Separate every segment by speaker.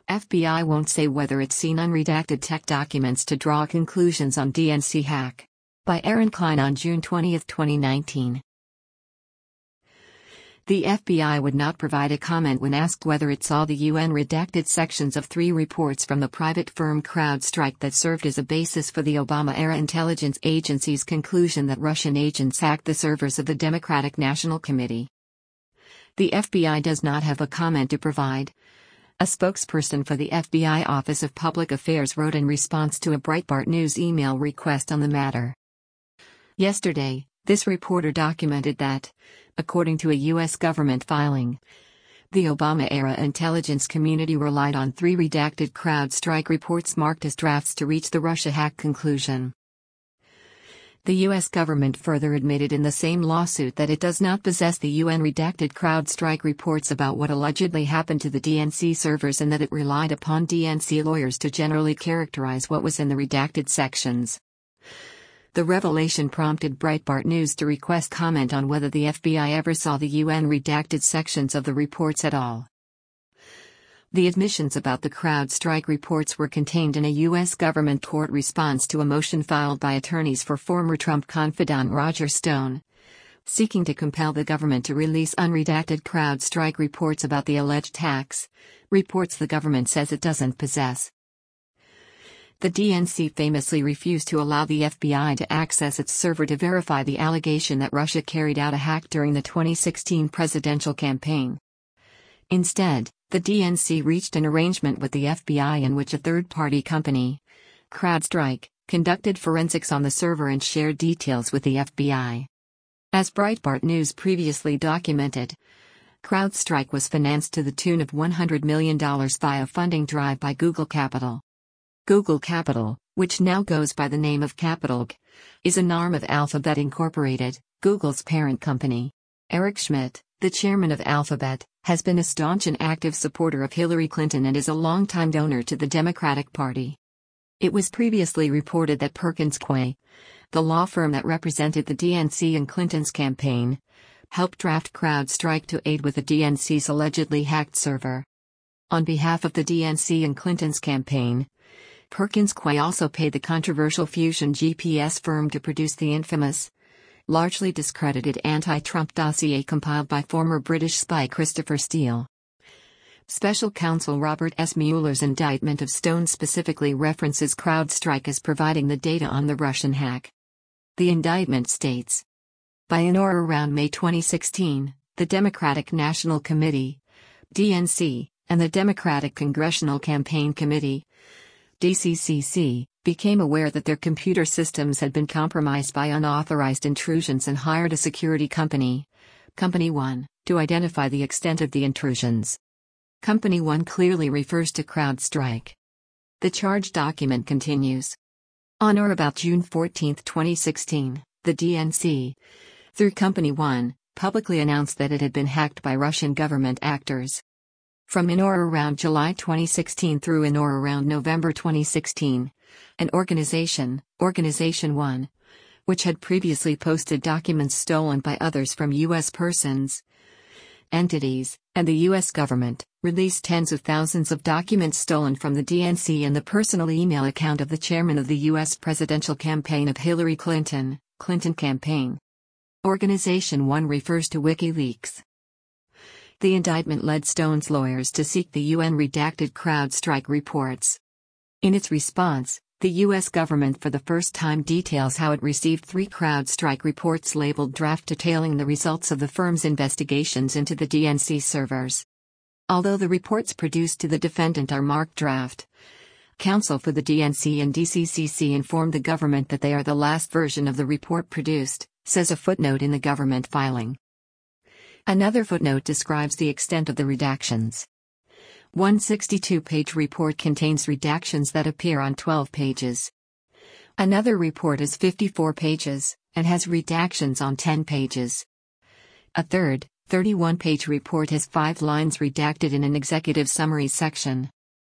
Speaker 1: FBI won't say whether it's seen unredacted tech documents to draw conclusions on DNC hack. By Aaron Klein on June 20, 2019. The FBI would not provide a comment when asked whether it saw the UN redacted sections of 3 reports from the private firm CrowdStrike that served as a basis for the Obama-era intelligence agency's conclusion that Russian agents hacked the servers of the Democratic National Committee. The FBI does not have a comment to provide. A spokesperson for the FBI Office of Public Affairs wrote in response to a Breitbart News email request on the matter. Yesterday, this reporter documented that, according to a U.S. government filing, the Obama-era intelligence community relied on 3 redacted CrowdStrike reports marked as drafts to reach the Russia hack conclusion. The U.S. government further admitted in the same lawsuit that it does not possess the UN redacted CrowdStrike reports about what allegedly happened to the DNC servers and that it relied upon DNC lawyers to generally characterize what was in the redacted sections. The revelation prompted Breitbart News to request comment on whether the FBI ever saw the UN redacted sections of the reports at all. The admissions about the CrowdStrike reports were contained in a U.S. government court response to a motion filed by attorneys for former Trump confidant Roger Stone, seeking to compel the government to release unredacted CrowdStrike reports about the alleged hacks, reports the government says it doesn't possess. The DNC famously refused to allow the FBI to access its server to verify the allegation that Russia carried out a hack during the 2016 presidential campaign. Instead, the DNC reached an arrangement with the FBI in which a third-party company, CrowdStrike, conducted forensics on the server and shared details with the FBI. As Breitbart News previously documented, CrowdStrike was financed to the tune of $100 million via a funding drive by Google Capital. Google Capital, which now goes by the name of Capital G, is an arm of Alphabet Incorporated, Google's parent company. Eric Schmidt, the chairman of Alphabet, has been a staunch and active supporter of Hillary Clinton and is a longtime donor to the Democratic Party. It was previously reported that Perkins Coie, the law firm that represented the DNC in Clinton's campaign, helped draft CrowdStrike to aid with the DNC's allegedly hacked server. On behalf of the DNC and Clinton's campaign, Perkins Coie also paid the controversial Fusion GPS firm to produce the infamous, largely discredited anti-Trump dossier compiled by former British spy Christopher Steele. Special counsel Robert S. Mueller's indictment of Stone specifically references CrowdStrike as providing the data on the Russian hack. The indictment states, by and or around May 2016, the Democratic National Committee, DNC, and the Democratic Congressional Campaign Committee, DCCC, became aware that their computer systems had been compromised by unauthorized intrusions and hired a security company, Company One, to identify the extent of the intrusions. Company One clearly refers to CrowdStrike. The charge document continues. On or about June 14, 2016, the DNC, through Company One, publicly announced that it had been hacked by Russian government actors. From in or around July 2016 through in or around November 2016, an organization, Organization One, which had previously posted documents stolen by others from U.S. persons, entities, and the U.S. government, released tens of thousands of documents stolen from the DNC and the personal email account of the chairman of the U.S. presidential campaign of Hillary Clinton, Clinton Campaign. Organization One refers to WikiLeaks. The indictment led Stone's lawyers to seek the UN redacted CrowdStrike reports. In its response, the U.S. government for the first time details how it received 3 CrowdStrike reports labeled draft detailing the results of the firm's investigations into the DNC servers. Although the reports produced to the defendant are marked draft, counsel for the DNC and DCCC informed the government that they are the last version of the report produced, says a footnote in the government filing. Another footnote describes the extent of the redactions. One 62-page report contains redactions that appear on 12 pages. Another report is 54 pages, and has redactions on 10 pages. A third, 31-page report has 5 lines redacted in an executive summary section.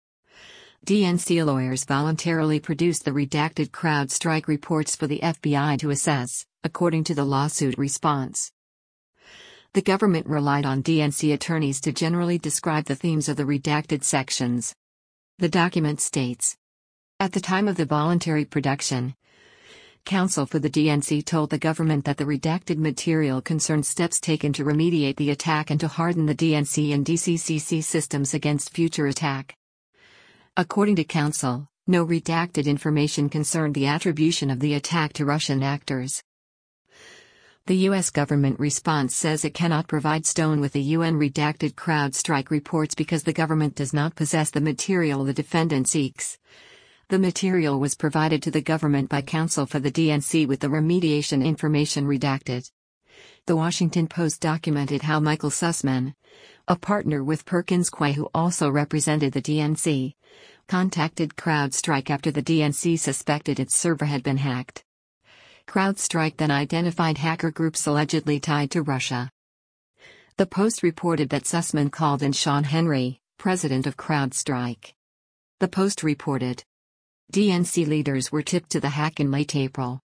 Speaker 1: DNC lawyers voluntarily produced the redacted CrowdStrike reports for the FBI to assess, according to the lawsuit response. The government relied on DNC attorneys to generally describe the themes of the redacted sections. The document states, at the time of the voluntary production, counsel for the DNC told the government that the redacted material concerned steps taken to remediate the attack and to harden the DNC and DCCC systems against future attack. According to counsel, no redacted information concerned the attribution of the attack to Russian actors. The U.S. government response says it cannot provide Stone with the UN redacted CrowdStrike reports because the government does not possess the material the defendant seeks. The material was provided to the government by counsel for the DNC with the remediation information redacted. The Washington Post documented how Michael Sussman, a partner with Perkins Coie who also represented the DNC, contacted CrowdStrike after the DNC suspected its server had been hacked. CrowdStrike then identified hacker groups allegedly tied to Russia. The Post reported that Sussman called in Sean Henry, president of CrowdStrike. The Post reported, DNC leaders were tipped to the hack in late April.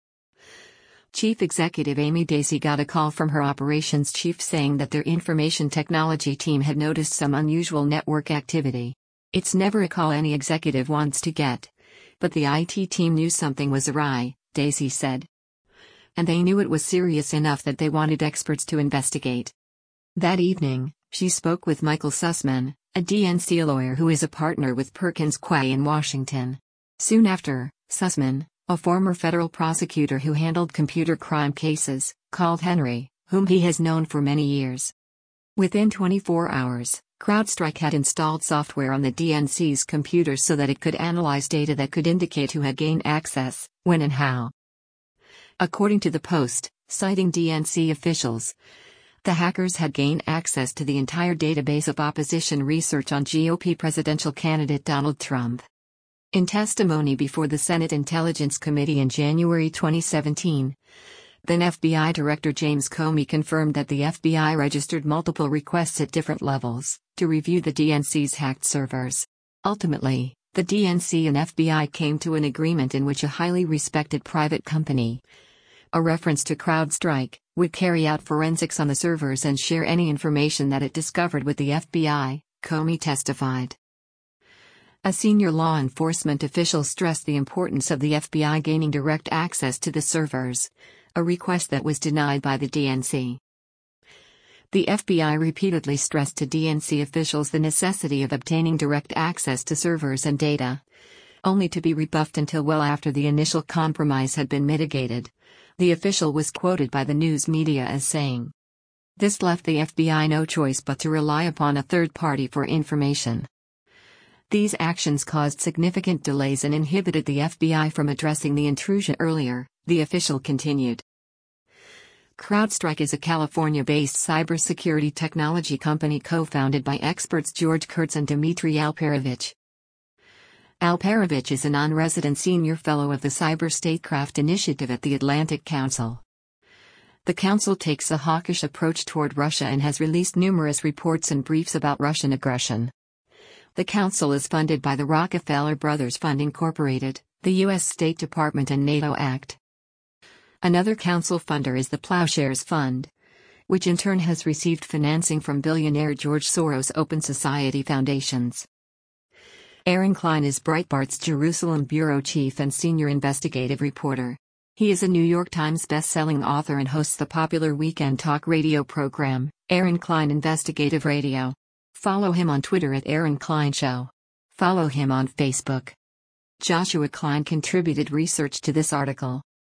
Speaker 1: Chief Executive Amy Dacey got a call from her operations chief saying that their information technology team had noticed some unusual network activity. It's never a call any executive wants to get. But the IT team knew something was awry, Dacey said. And they knew it was serious enough that they wanted experts to investigate. That evening, she spoke with Michael Sussman, a DNC lawyer who is a partner with Perkins Coie in Washington. Soon after, Sussman, a former federal prosecutor who handled computer crime cases, called Henry, whom he has known for many years. Within 24 hours, CrowdStrike had installed software on the DNC's computers so that it could analyze data that could indicate who had gained access, when and how. According to the Post, citing DNC officials, the hackers had gained access to the entire database of opposition research on GOP presidential candidate Donald Trump. In testimony before the Senate Intelligence Committee in January 2017, then FBI Director James Comey confirmed that the FBI registered multiple requests at different levels to review the DNC's hacked servers. Ultimately, the DNC and FBI came to an agreement in which a highly respected private company, a reference to CrowdStrike, would carry out forensics on the servers and share any information that it discovered with the FBI, Comey testified. A senior law enforcement official stressed the importance of the FBI gaining direct access to the servers, a request that was denied by the DNC. The FBI repeatedly stressed to DNC officials the necessity of obtaining direct access to servers and data, only to be rebuffed until well after the initial compromise had been mitigated. The official was quoted by the news media as saying, "This left the FBI no choice but to rely upon a third party for information." These actions caused significant delays and inhibited the FBI from addressing the intrusion earlier, the official continued. CrowdStrike is a California-based cybersecurity technology company co-founded by experts George Kurtz and Dmitry Alperovich. Alperovich is a non-resident senior fellow of the Cyber Statecraft Initiative at the Atlantic Council. The council takes a hawkish approach toward Russia and has released numerous reports and briefs about Russian aggression. The council is funded by the Rockefeller Brothers Fund Incorporated, the U.S. State Department and NATO Act. Another council funder is the Plowshares Fund, which in turn has received financing from billionaire George Soros' Open Society Foundations. Aaron Klein is Breitbart's Jerusalem bureau chief and senior investigative reporter. He is a New York Times best-selling author and hosts the popular weekend talk radio program, Aaron Klein Investigative Radio. Follow him on Twitter at Aaron Klein Show. Follow him on Facebook. Joshua Klein contributed research to this article.